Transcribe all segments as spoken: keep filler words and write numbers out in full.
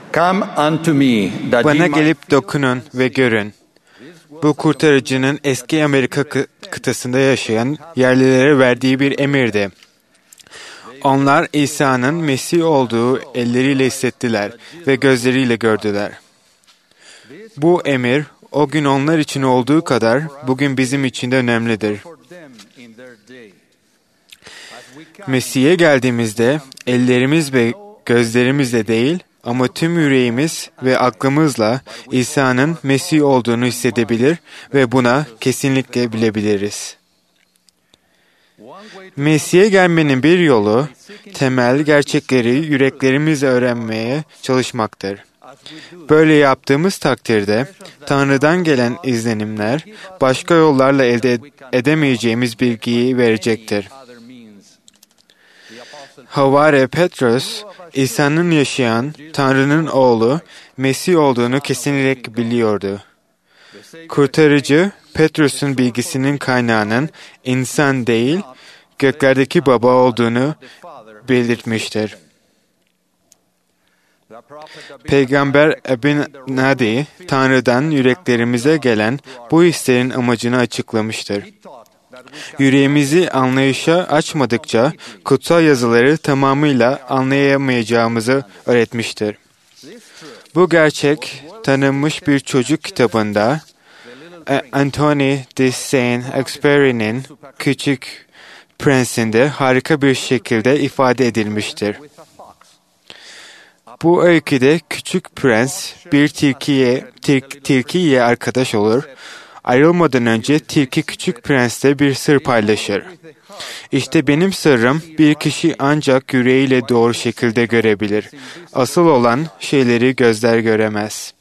Come unto me, that Bana ye might gelip dokunun ve görün. Bu kurtarıcının eski Amerika kı- kıtasında yaşayan yerlilere verdiği bir emirdi. Onlar İsa'nın Mesih olduğu elleriyle hissettiler ve gözleriyle gördüler. Bu emir o gün onlar için olduğu kadar bugün bizim için de önemlidir. Mesih'e geldiğimizde ellerimiz ve gözlerimizle değil ama tüm yüreğimiz ve aklımızla İsa'nın Mesih olduğunu hissedebilir ve buna kesinlikle bilebiliriz. Mesih'e gelmenin bir yolu, temel gerçekleri yüreklerimizle öğrenmeye çalışmaktır. Böyle yaptığımız takdirde, Tanrı'dan gelen izlenimler, başka yollarla elde edemeyeceğimiz bilgiyi verecektir. Havari Petrus, İsa'nın yaşayan, Tanrı'nın oğlu, Mesih olduğunu kesinlikle biliyordu. Kurtarıcı, Petrus'un bilgisinin kaynağının insan değil, göklerdeki baba olduğunu belirtmiştir. Peygamber Ebn Nadi, Tanrı'dan yüreklerimize gelen bu hislerin amacını açıklamıştır. Yüreğimizi anlayışa açmadıkça kutsal yazıları tamamıyla anlayamayacağımızı öğretmiştir. Bu gerçek tanınmış bir çocuk kitabında Anthony de Saint-Exupéry'nin Küçük Prens'inde harika bir şekilde ifade edilmiştir. Bu öyküde Küçük Prens bir tilkiye, tilk, tilkiye arkadaş olur. Ayrılmadan önce tilki Küçük Prens'le bir sır paylaşır. İşte benim sırrım bir kişi ancak yüreğiyle doğru şekilde görebilir. Asıl olan şeyleri gözler göremez.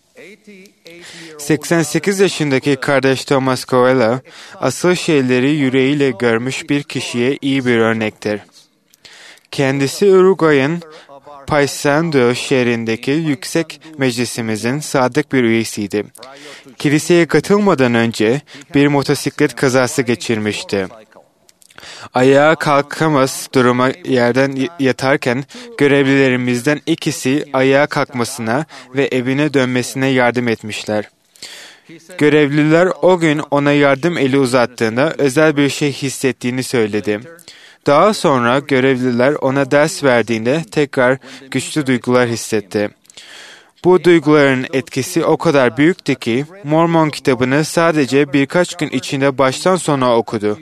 seksen sekiz yaşındaki kardeş Thomas Coelho, asıl şeyleri yüreğiyle görmüş bir kişiye iyi bir örnektir. Kendisi Uruguay'ın Paysandú şehrindeki yüksek meclisimizin sadık bir üyesiydi. Kiliseye katılmadan önce bir motosiklet kazası geçirmişti. Ayağa kalkamaz duruma yerden yatarken görevlilerimizden ikisi ayağa kalkmasına ve evine dönmesine yardım etmişler. Görevliler o gün ona yardım eli uzattığında özel bir şey hissettiğini söyledi. Daha sonra görevliler ona ders verdiğinde tekrar güçlü duygular hissetti. Bu duyguların etkisi o kadar büyüktü ki Mormon kitabını sadece birkaç gün içinde baştan sona okudu.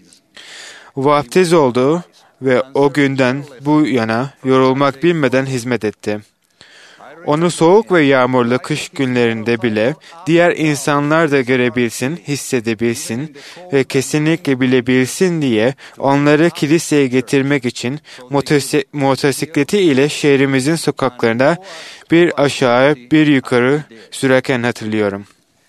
Vaftiz oldu ve o günden bu yana yorulmak bilmeden hizmet etti. Onu soğuk ve yağmurlu kış günlerinde bile diğer insanlar da görebilsin, hissedebilsin ve kesinlikle bilebilsin diye onları kiliseye getirmek için motosikleti ile şehrimizin sokaklarında bir aşağı bir yukarı sürerken hatırlıyorum.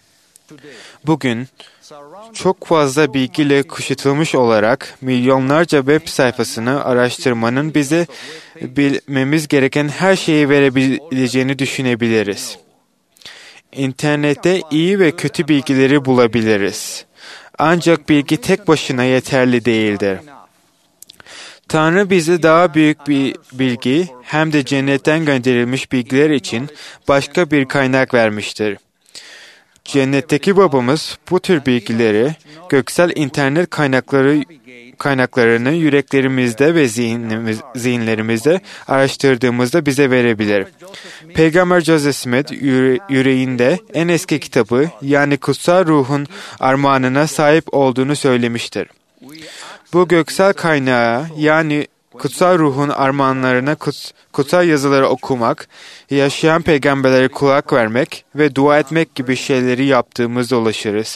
Bugün çok fazla bilgiyle kuşatılmış olarak milyonlarca web sayfasını araştırmanın bize bilmemiz gereken her şeyi verebileceğini düşünebiliriz. İnternette iyi ve kötü bilgileri bulabiliriz. Ancak bilgi tek başına yeterli değildir. Tanrı bize daha büyük bir bilgi hem de cennetten gönderilmiş bilgiler için başka bir kaynak vermiştir. Cennetteki babamız bu tür bilgileri göksel internet kaynakları kaynaklarını yüreklerimizde ve zihnimiz, zihinlerimizde araştırdığımızda bize verebilir. Peygamber Joseph Smith yüre, yüreğinde en eski kitabı yani kutsal ruhun armağanına sahip olduğunu söylemiştir. Bu göksel kaynağı yani kutsal ruhun armağanlarına kuts, kutsal yazıları okumak, yaşayan peygamberlere kulak vermek ve dua etmek gibi şeyleri yaptığımızda ulaşırız.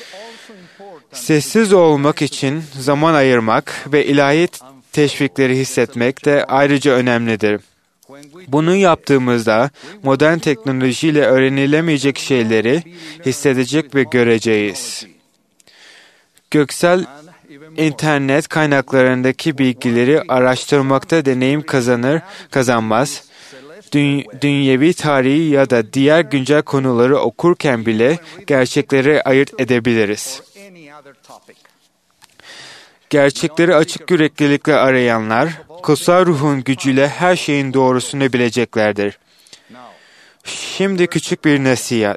Sessiz olmak için zaman ayırmak ve ilahi teşvikleri hissetmek de ayrıca önemlidir. Bunu yaptığımızda modern teknolojiyle öğrenilemeyecek şeyleri hissedecek ve göreceğiz. Göksel İnternet kaynaklarındaki bilgileri araştırmakta deneyim kazanır kazanmaz, dü- dünyevi tarihi ya da diğer güncel konuları okurken bile gerçekleri ayırt edebiliriz. Gerçekleri açık yüreklilikle arayanlar, kutsal ruhun gücüyle her şeyin doğrusunu bileceklerdir. Şimdi küçük bir nasihat.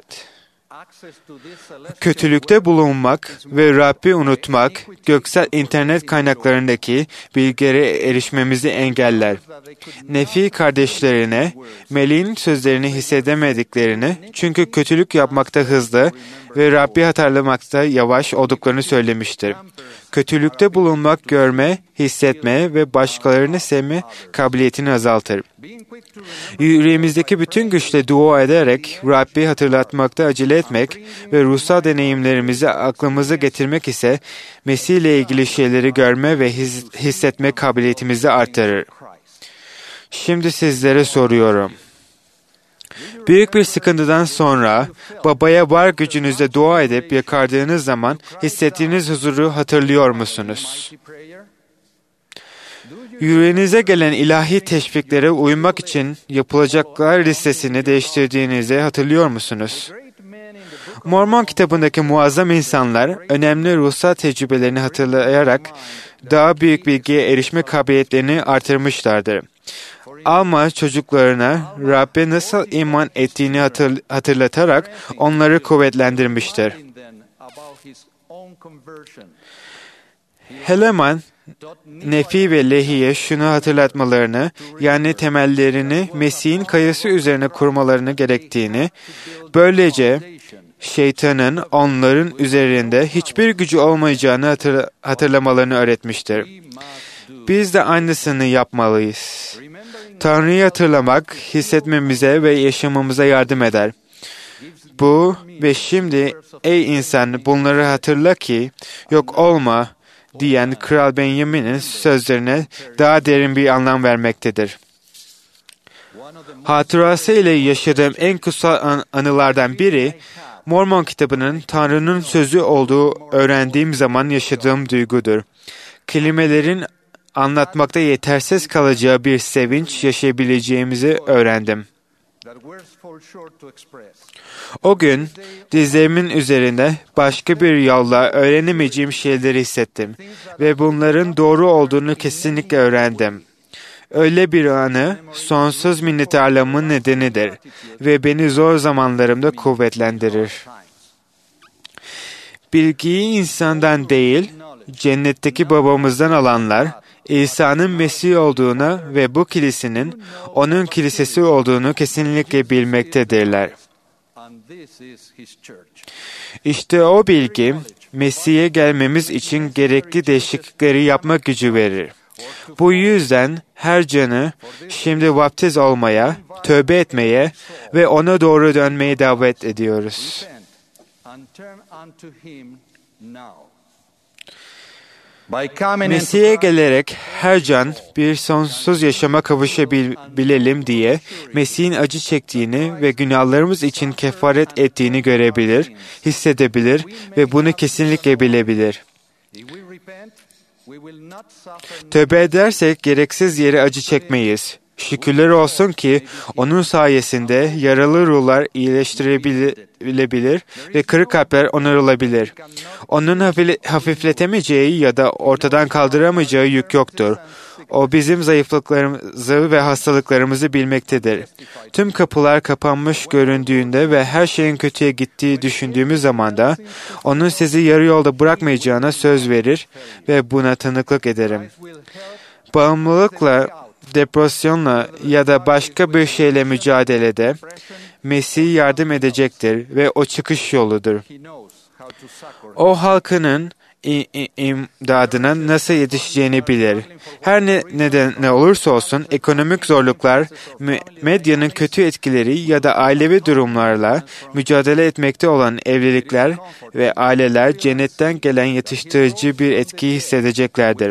Kötülükte bulunmak ve Rabbi unutmak, göksel internet kaynaklarındaki bilgilere erişmemizi engeller. Nefi kardeşlerine, Melih'in sözlerini hissedemediklerini, çünkü kötülük yapmakta hızlı ve Rabbi hatırlamakta yavaş olduklarını söylemiştir. Kötülükte bulunmak, görme, hissetme ve başkalarını sevme kabiliyetini azaltır. Yüreğimizdeki bütün güçle dua ederek Rabbi hatırlatmakta acele etmek ve ruhsal deneyimlerimizi aklımıza getirmek ise Mesih ile ilgili şeyleri görme ve his, hissetme kabiliyetimizi artırır. Şimdi sizlere soruyorum. Büyük bir sıkıntıdan sonra babaya var gücünüzle dua edip yakardığınız zaman hissettiğiniz huzuru hatırlıyor musunuz? Yüreğinize gelen ilahi teşviklere uymak için yapılacaklar listesini değiştirdiğinizi hatırlıyor musunuz? Mormon kitabındaki muazzam insanlar önemli ruhsal tecrübelerini hatırlayarak daha büyük bilgiye erişme kabiliyetlerini artırmışlardır. Alma çocuklarına Rabbe nasıl iman ettiğini hatır, hatırlatarak onları kuvvetlendirmiştir. Helaman, Nefi ve Lehi'ye şunu hatırlatmalarını, yani temellerini Mesih'in kayası üzerine kurmalarını gerektiğini, böylece şeytanın onların üzerinde hiçbir gücü olmayacağını hatır, hatırlamalarını öğretmiştir. Biz de aynısını yapmalıyız. Tanrı'yı hatırlamak, hissetmemize ve yaşamamıza yardım eder. Bu ve şimdi, ey insan bunları hatırla ki, yok olma diyen Kral Benjamin'in sözlerine daha derin bir anlam vermektedir. Hatırası ile yaşadığım en kutsal an- anılardan biri, Mormon kitabının Tanrı'nın sözü olduğu öğrendiğim zaman yaşadığım duygudur. Kelimelerin anlatmakta yetersiz kalacağı bir sevinç yaşayabileceğimizi öğrendim. O gün dizlerimin üzerinde başka bir yolla öğrenemeyeceğim şeyleri hissettim ve bunların doğru olduğunu kesinlikle öğrendim. Öyle bir anı sonsuz minnettarlığımın nedenidir ve beni zor zamanlarımda kuvvetlendirir. Bilgiyi insandan değil, cennetteki babamızdan alanlar, İsa'nın Mesih olduğunu ve bu kilisenin onun kilisesi olduğunu kesinlikle bilmektedirler. İşte o bilgi, Mesih'e gelmemiz için gerekli değişiklikleri yapma gücü verir. Bu yüzden her canı şimdi vaftiz olmaya, tövbe etmeye ve ona doğru dönmeye davet ediyoruz. Mesih'e gelerek her can bir sonsuz yaşama kavuşabilelim diye Mesih'in acı çektiğini ve günahlarımız için kefaret ettiğini görebilir, hissedebilir ve bunu kesinlikle bilebilir. Tövbe edersek gereksiz yere acı çekmeyiz. Şükürler olsun ki onun sayesinde yaralı ruhlar iyileştirilebilir ve kırık kalpler onarılabilir. Onun hafifletemeyeceği ya da ortadan kaldıramayacağı yük yoktur. O bizim zayıflıklarımızı ve hastalıklarımızı bilmektedir. Tüm kapılar kapanmış göründüğünde ve her şeyin kötüye gittiği düşündüğümüz zamanda onun sizi yarı yolda bırakmayacağına söz verir ve buna tanıklık ederim. Bağımlılıkla, depresyonla ya da başka bir şeyle mücadelede Mesih yardım edecektir ve o çıkış yoludur. O halkının imdadına nasıl yetişeceğini bilir. Her ne, neden ne olursa olsun ekonomik zorluklar, medyanın kötü etkileri ya da ailevi durumlarla mücadele etmekte olan evlilikler ve aileler cennetten gelen yetiştirici bir etkiyi hissedeceklerdir.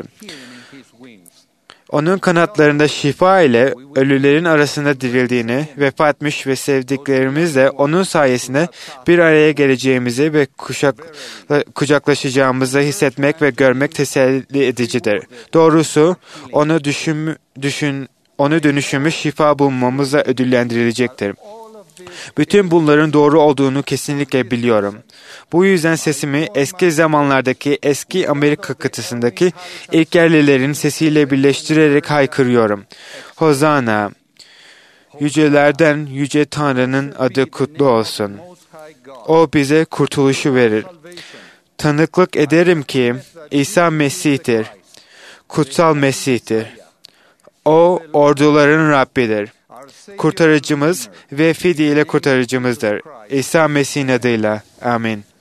Onun kanatlarında şifa ile ölülerin arasında dirildiğini, vefat etmiş ve sevdiklerimizle onun sayesinde bir araya geleceğimizi ve kuşak, kucaklaşacağımızı hissetmek ve görmek teselli edicidir. Doğrusu onu düşün, düşün, onu dönüşümüş şifa bulmamızla ödüllendirilecektir. Bütün bunların doğru olduğunu kesinlikle biliyorum. Bu yüzden sesimi eski zamanlardaki eski Amerika kıtasındaki ilk yerlilerin sesiyle birleştirerek haykırıyorum. Hozana! Yücelerden Yüce Tanrı'nın adı kutlu olsun. O bize kurtuluşu verir. Tanıklık ederim ki İsa Mesih'tir. Kutsal Mesih'tir. O orduların Rabbidir. Kurtarıcımız ve fidye ile kurtarıcımızdır. İsa Mesih'in adıyla. Amin.